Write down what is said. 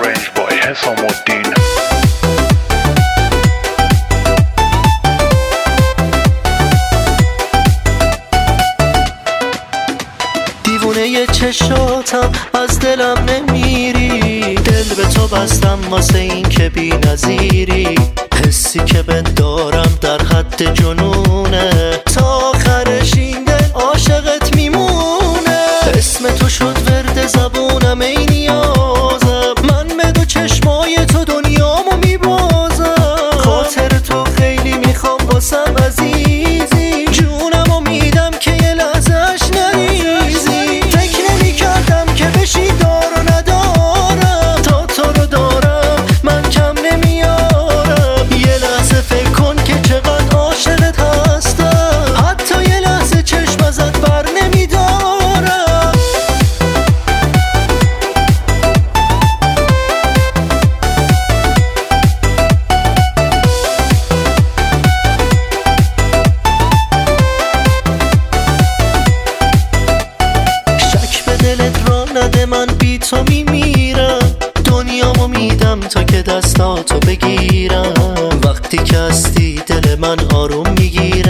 Arranged by حسام‌الدین. دیوونه چشاتم از دلم نمیری، دل به تو بستم واسه این که بی نظیری. حسی که بهت دارم در حد جنونه، تا آخرش این دل عاشقت میمونه. اسم تو شد ورد زبونم ای نیازم، من به دو چشمای تو دنیامو میبازم. خاطر تو خیلی میخوام واسم عزیزی، جونمو میدم که یه لحظهش نریزی. فکر نمی کردم که بشی دار و ندارم، تا تو رو دارم من کم نمیارم. یه لحظه فکر کن که چقدر عاشقت هستم، حتی یه لحظه چشم ازت بر نمیدارم. شک به دلت را نده، من بی تو میمیرم. دنیامو میدم تا که دستاتو بگیرم. وقتی که هستی دل من آروم میگیره.